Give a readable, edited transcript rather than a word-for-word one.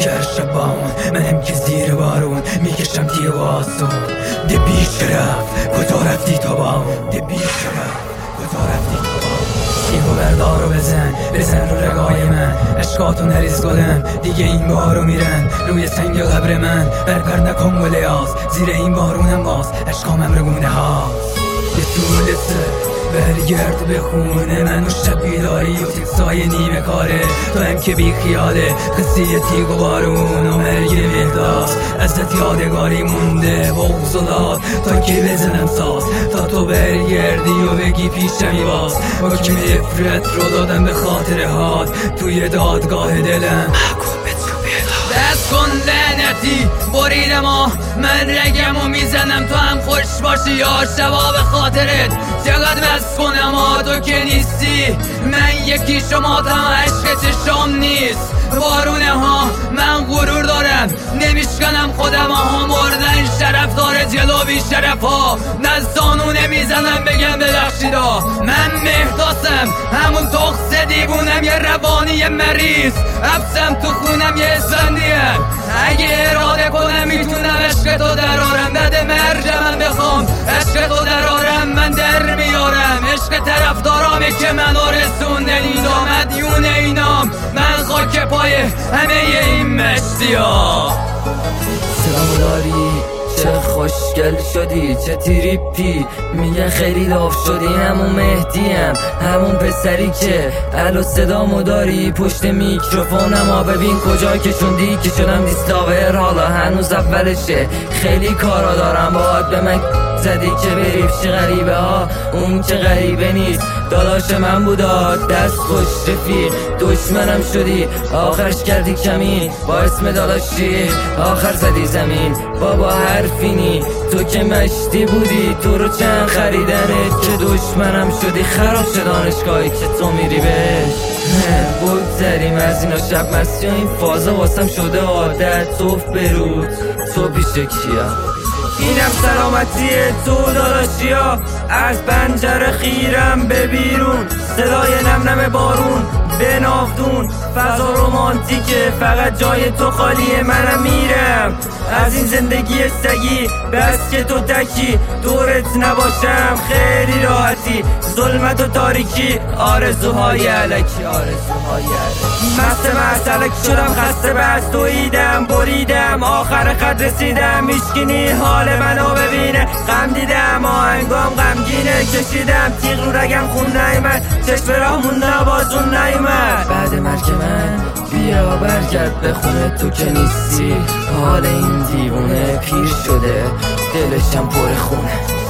که شبان منم که زیر بارون میکشم تیر و آسون. ده بی شرف کجا رفتی تو با ده بی شرف کجا رفتی تو با تیغو بردارو بزن رو رگای من. عشقاتو نریز گلم دیگه این بارو میرن روی سنگ قبر من. برپر نکن گل یاز زیر این بارونم باز عشقامم رگونه هاست. یه طول سه برگرد به خونه من و شب بیداری و تکسای نیمه کاره. تو هم که بی خیاله قصه تیغ و بارون و مرگ مهداد ازت یادگاری مونده بغض و داد. تا که بزنم ساز تا تو برگردی و بگی پیشمی باز. حکم افرت رو دادم به خاطر هات توی دادگاه دلم. دست کن لعنتی بریدم من رگم و میزنم تو هم خوش باشی یا شبا به خاطرت. چقدر بس کنم تو که نیستی من یکی شما تا عشق چشم نیست. بارونه ها من غرور دارم نمیشکنم خودم ها مردن شرف داره جلو بی شرف ها. دستانو نمیزنم بگم ببخشیدا من مهداسم همون تخص دیوونم یه روانی مریض حبسم تو خونم یه اسفندیم. اگه اراده کنم میتونم عشق تو درارم بده مرجمم بخوام عشق تو درارم من در میارم. عشق طرفدارامه که منو رسونده اینا مدیون اینام من خاک پای همه این مشتیا. سلام داری چه خوشگل شدی چه تریپی میگه خیلی لاف شدی. همون مهدیم همون پسری که الو صدامو داری پشت میکروفونم ها. ببین کجا کشوندی که شدم دیسلاور حالا هنوز اولشه. خیلی کارا دارم باهات به من زدی که بری پیش غریبه ها اون که غریبه نیست. داداش من بودا دست خوش رفیق دشمنم شدی آخرش کردی کمین با اسم داداشی آخر زدی زمین. بابا حرفینی تو که مشتی بودی تو رو چند خریدنت که دشمنم شدی. خراب شد دانشگاهی که تو میری بهش. بگذریم از اینا شب مستی و این فازا واسم شده عادت. توف برود تو پیش کیا اینم سلامتیه تو داداشیا. از پنجره خیرم به بیرون صدای نم بارون به نافدون فضا رومانتیکه فقط جای تو خالیه. منم میرم از این زندگی سگی بس که تو تکی دورت نباشم خیلی راحتی. ظلمت و تاریکی آرزوهای علکی آرزوهای علکی. مست مسلک شدم خسته بس دویدم بریدم آخر خط رسیدم. میشکنی حال منو ببینه غم دیدم آهنگام غمگینه کشیدم تیغ رو رگم خون نیمد چشم راه مونده بازون نیمد. بعد مرگ من بیا برگرد به خونه تو که نیستی. حال این دیوونه پیر شده دلشم پر خونه.